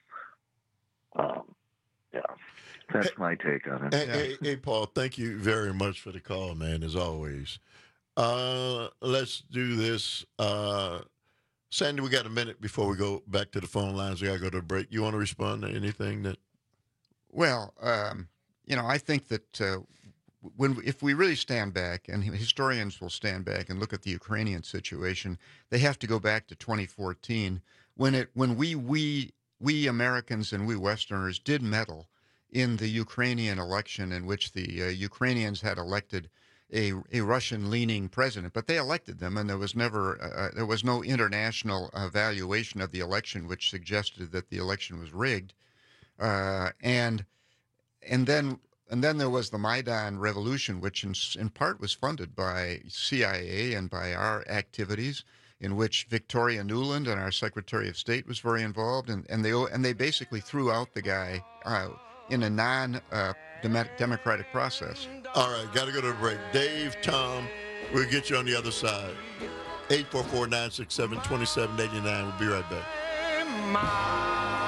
um, yeah. That's my take on it. Hey, hey, hey, Paul, thank you very much for the call, man, as always. Uh, let's do this. Uh, Sandy, we got a minute before we go back to the phone lines. We got to go to a break. You want to respond to anything that... Well, um, you know, I think that uh, when if we really stand back, and historians will stand back and look at the Ukrainian situation, they have to go back to twenty fourteen when it when we we we Americans and we Westerners did meddle in the Ukrainian election, in which the uh, Ukrainians had elected a, a Russian-leaning president, but they elected them, and there was never uh, there was no international evaluation of the election which suggested that the election was rigged, uh, and and then and then there was the Maidan Revolution, which in, in part was funded by C I A and by our activities, in which Victoria Nuland and our Secretary of State was very involved, and, and they and they basically threw out the guy uh, in a non-democratic uh, process. All right, got to go to the break. Dave, Tom, we'll get you on the other side. eight four four, nine six seven, two seven eight nine. We'll be right back.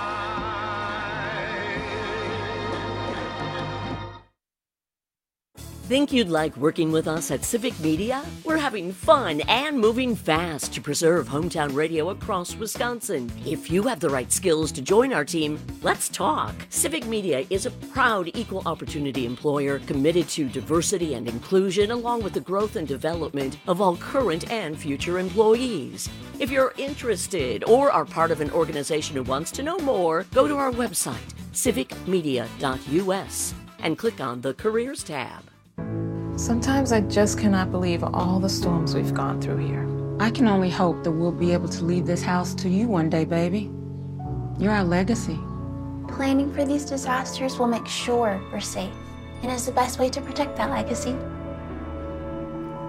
Think you'd like working with us at Civic Media? We're having fun and moving fast to preserve hometown radio across Wisconsin. If you have the right skills to join our team, let's talk. Civic Media is a proud equal opportunity employer committed to diversity and inclusion, along with the growth and development of all current and future employees. If you're interested or are part of an organization who wants to know more, go to our website, civic media dot U S, and click on the Careers tab. Sometimes I just cannot believe all the storms we've gone through here. I can only hope that we'll be able to leave this house to you one day, baby. You're our legacy. Planning for these disasters will make sure we're safe, and is the best way to protect that legacy.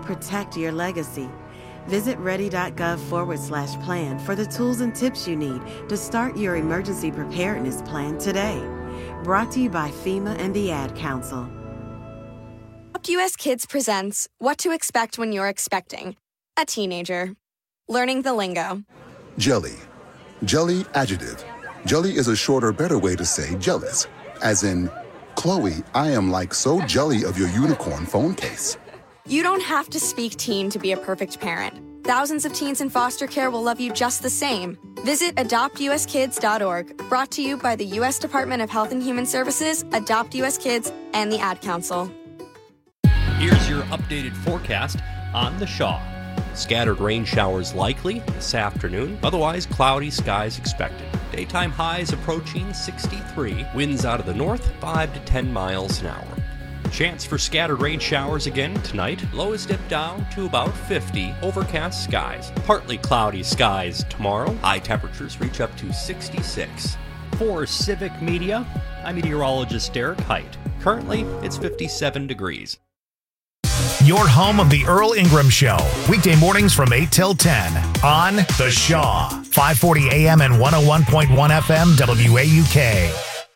protect your legacy. Visit ready.gov forward slash plan for the tools and tips you need to start your emergency preparedness plan today. Brought to you by FEMA and the Ad Council. Adopt U S Kids presents What to Expect When You're Expecting a Teenager. Learning the lingo. Jelly. Jelly adjective. Jelly is a shorter, better way to say jealous. As in, Chloe, I am like so jelly of your unicorn phone case. You don't have to speak teen to be a perfect parent. Thousands of teens in foster care will love you just the same. Visit adopt u s kids dot org, brought to you by the U S Department of Health and Human Services, Adopt U S Kids, and the Ad Council. Here's your updated forecast on the Shaw. Scattered rain showers likely this afternoon, otherwise cloudy skies expected. Daytime highs approaching sixty-three, winds out of the north five to ten miles an hour. Chance for scattered rain showers again tonight, lows dip down to about fifty, overcast skies. Partly cloudy skies tomorrow, high temperatures reach up to sixty-six. For Civic Media, I'm meteorologist Derek Height. Currently, it's fifty-seven degrees. Your home of the Earl Ingram Show. Weekday mornings from eight till ten on The Shaw. five forty A M and one oh one point one F M W A U K.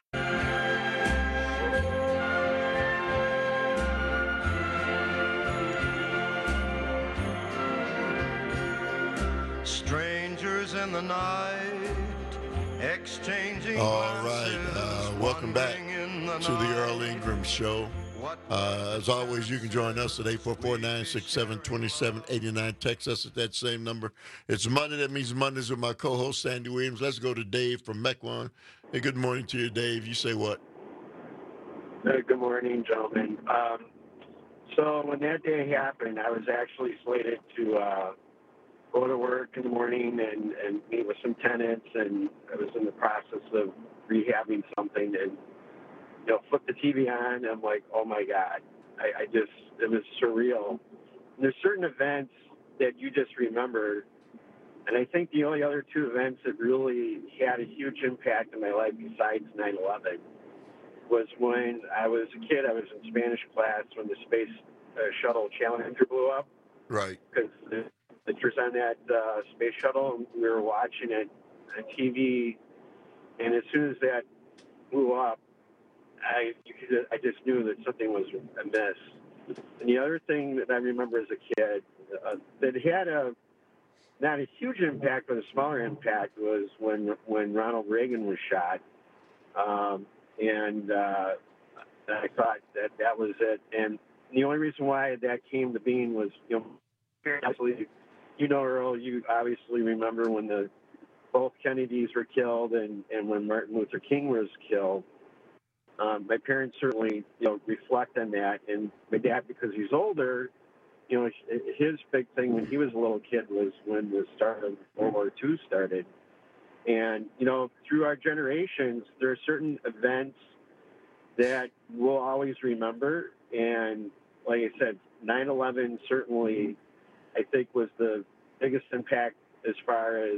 Strangers in the night, exchanging. All right. Uh, welcome back to the Earl Ingram Show. Uh, as always, you can join us at eight four four, nine six seven, two seven eight nine. Text us at that same number. It's Monday. That means Mondays with my co-host, Sandy Williams. Let's go to Dave from Mequon. Hey, good morning to you, Dave. You say what? Uh, good morning, gentlemen. Um, so when that day happened, I was actually slated to uh, go to work in the morning and, and meet with some tenants, and I was in the process of rehabbing something, and you know, flip the T V on, and I'm like, oh my God. I, I just, it was surreal. And there's certain events that you just remember, and I think the only other two events that really had a huge impact in my life besides nine eleven was when I was a kid. I was in Spanish class when the space uh, shuttle Challenger blew up. Right. Because the pictures on that uh, space shuttle, and we were watching it on T V, and as soon as that blew up, I, you could, I just knew that something was amiss. And the other thing that I remember as a kid uh, that had a not a huge impact, but a smaller impact was when when Ronald Reagan was shot. Um, and uh, I thought that that was it. And the only reason why that came to being was, you know, obviously, you know, Earl, you obviously remember when the both Kennedys were killed and, and when Martin Luther King was killed. Um, my parents certainly, you know, reflect on that. And my dad, because he's older, you know, his big thing when he was a little kid was when the start of World War Two started. And, you know, through our generations, there are certain events that we'll always remember. And like I said, nine eleven certainly, I think, was the biggest impact as far as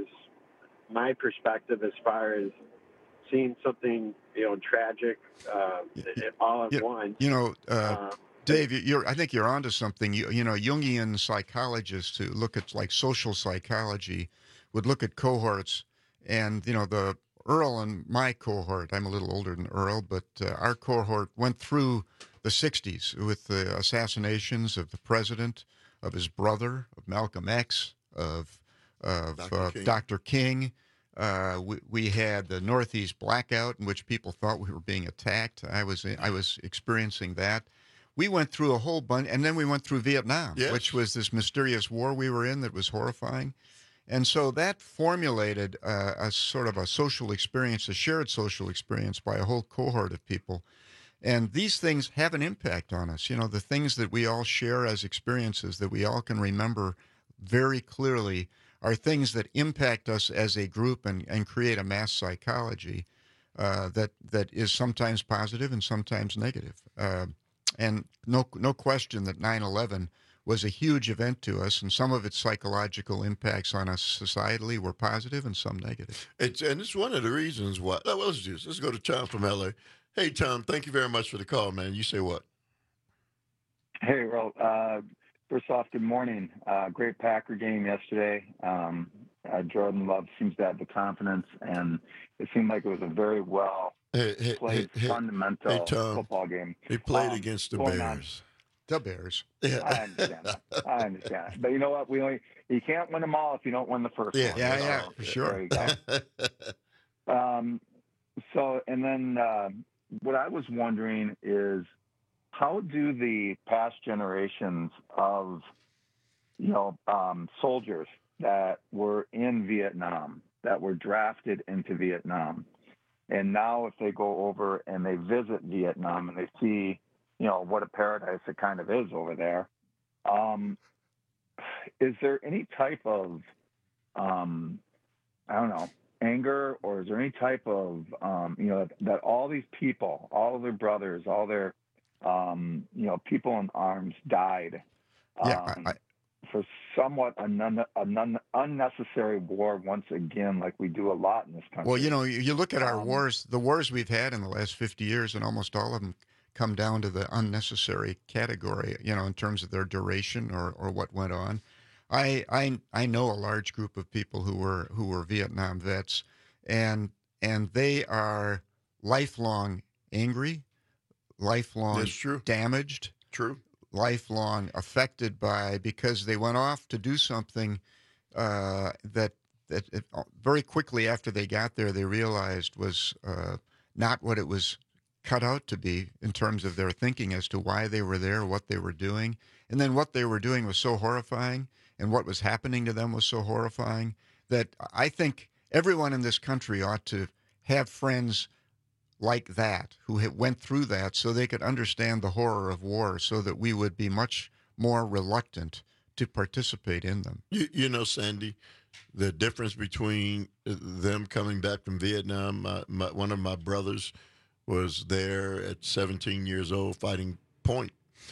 my perspective, as far as seeing something, you know, tragic uh, all at you, once. You know, uh, uh, Dave, you're, I think you're onto something. You, you know, Jungian psychologists who look at like social psychology would look at cohorts, and, you know, the Earl and my cohort, I'm a little older than Earl, but uh, our cohort went through the sixties with the assassinations of the president, of his brother, of Malcolm X, of, of Doctor Uh, King. Doctor King. Uh, we, we had the Northeast blackout in which people thought we were being attacked. I was I was experiencing that. We went through a whole bunch, and then we went through Vietnam, yes. which was this mysterious war we were in that was horrifying. And so that formulated uh, a sort of a social experience, a shared social experience by a whole cohort of people. And these things have an impact on us. You know, the things that we all share as experiences that we all can remember very clearly are things that impact us as a group and, and create a mass psychology uh, that that is sometimes positive and sometimes negative. Uh, and no no question that nine eleven was a huge event to us, and some of its psychological impacts on us societally were positive and some negative. It's, and it's one of the reasons why. Well, let's do this. Let's go to Tom from L A. Hey, Tom, thank you very much for the call, man. You say what? Hey, Earl. Uh, First off, good morning. Uh, great Packer game yesterday. Um, uh, Jordan Love seems to have the confidence, and it seemed like it was a very well Hey, hey, played hey, hey, fundamental hey, Tom, football game. He played Um, against the going on- Bears. The Bears. Yeah. I understand that. I understand. But you know what? We only you can't win them all if you don't win the first Yeah, one. Yeah, yeah, So, for sure. There you go. um, so, and then uh, what I was wondering is, how do the past generations of, you know, um, soldiers that were in Vietnam, that were drafted into Vietnam, and now if they go over and they visit Vietnam and they see, you know, what a paradise it kind of is over there, um, is there any type of, um, I don't know, anger, or is there any type of, um, you know, that, that all these people, all of their brothers, all their, um, you know, people in arms died Yeah, um, I, I, for somewhat an, un- an un- unnecessary war once again, like we do a lot in this country. well, you know, you, you look at our Um, wars, the wars we've had in the last fifty years, and almost all of them come down to the unnecessary category, you know, in terms of their duration or, or what went on. I, I I know a large group of people who were who were Vietnam vets, and and they are lifelong angry, lifelong That's true. damaged, True. lifelong affected by, because they went off to do something uh, that that it, very quickly after they got there they realized was uh, not what it was cut out to be in terms of their thinking as to why they were there, what they were doing, and then what they were doing was so horrifying, and what was happening to them was so horrifying that I think everyone in this country ought to have friends like that who had went through that so they could understand the horror of war, so that we would be much more reluctant to participate in them. You, you know, Sandy, the difference between them coming back from Vietnam, my, my, one of my brothers was there at seventeen years old fighting point,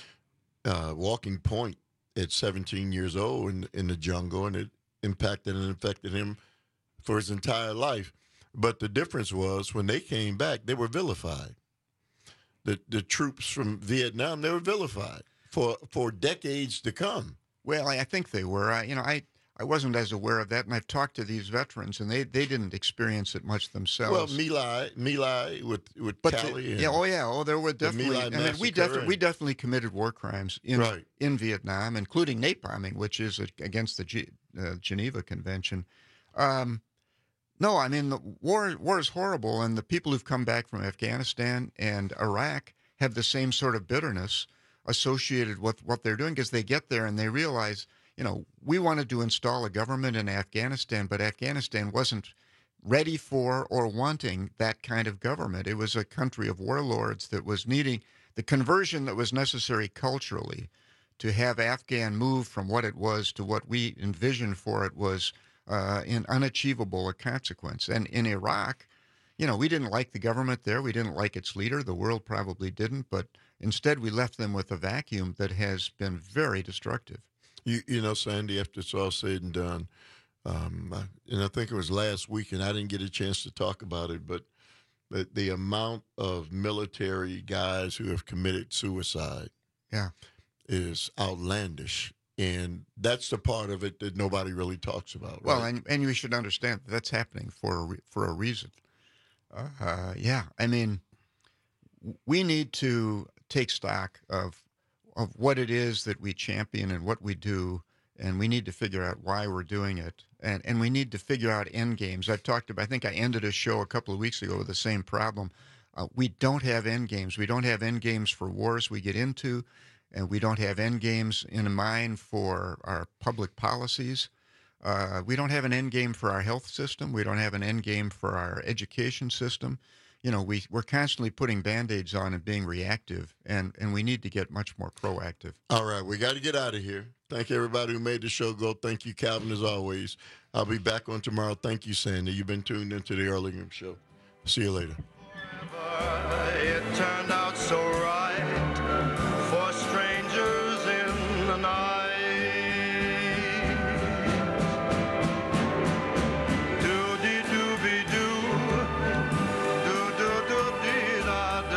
uh, walking point at seventeen years old in, in the jungle, and it impacted and affected him for his entire life. But the difference was when they came back, they were vilified. The the troops from Vietnam, they were vilified for for decades to come. Well, I, I think they were. I, you know, I, I wasn't as aware of that, and I've talked to these veterans, and they, they didn't experience it much themselves. Well, My Lai, My Lai with with but Cali, the, and yeah, oh yeah, oh there were the definitely. My Lai I mean, we massacre definitely and- we definitely committed war crimes in Right. in Vietnam, including napalming, which is a, against the G, uh, Geneva Convention. Um, no, I mean the war war is horrible, and the people who've come back from Afghanistan and Iraq have the same sort of bitterness associated with what they're doing, because they get there and they realize, you know, we wanted to install a government in Afghanistan, but Afghanistan wasn't ready for or wanting that kind of government. It was a country of warlords that was needing the conversion that was necessary culturally to have Afghan move from what it was to what we envisioned for it was uh, an unachievable a consequence. And in Iraq, you know, we didn't like the government there. We didn't like its leader. The world probably didn't. But instead, we left them with a vacuum that has been very destructive. You you know, Sandy, after it's all said and done, um, I- and I think it was last week, and I didn't get a chance to talk about it, but the, the amount of military guys who have committed suicide Yeah. is outlandish. And that's the part of it that nobody really talks about. Well, right? and and you should understand that that's happening for a re- for a reason. Uh, yeah, I mean, w- we need to take stock of of what it is that we champion and what we do, and we need to figure out why we're doing it, and and we need to figure out end games. I've talked about. I think I ended a show a couple of weeks ago with the same problem. Uh, we don't have end games. We don't have end games for wars we get into, and we don't have end games in mind for our public policies. Uh, we don't have an end game for our health system. We don't have an end game for our education system. You know, we, we're constantly putting Band-Aids on and being reactive, and, and we need to get much more proactive. All right, we got to get out of here. Thank everybody who made the show go. Thank you, Calvin, as always. I'll be back on tomorrow. Thank you, Sandy. You've been tuned into the Earl Ingram Show. See you later. It turned out so right for strangers in the night. Do-dee-doo-be-doo, do-do-do-dee-da-da-da-da-da-da-da-da-da.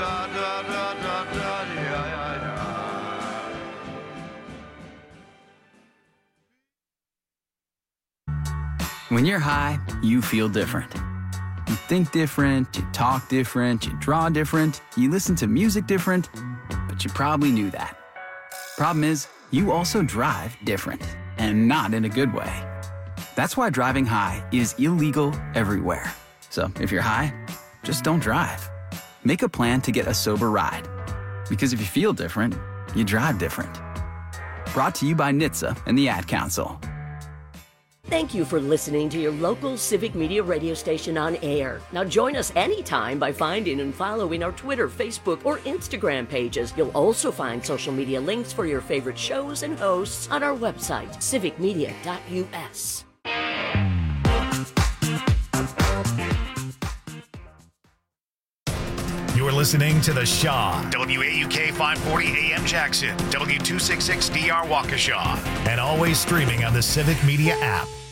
When you're high, you feel different. You think different, you talk different, you draw different, you listen to music different, but you probably knew that. Problem is, you also drive different, and not in a good way. That's why driving high is illegal everywhere. So if you're high, just don't drive. Make a plan to get a sober ride. Because if you feel different, you drive different. Brought to you by N H T S A and the Ad Council. Thank you for listening to your local Civic Media radio station on air. Now join us anytime by finding and following our Twitter, Facebook, or Instagram pages. You'll also find social media links for your favorite shows and hosts on our website, civic media dot U S. You're listening to The Shaw, W A U K five forty A M Jackson, W two sixty-six D R Waukesha, and always streaming on the Civic Media app.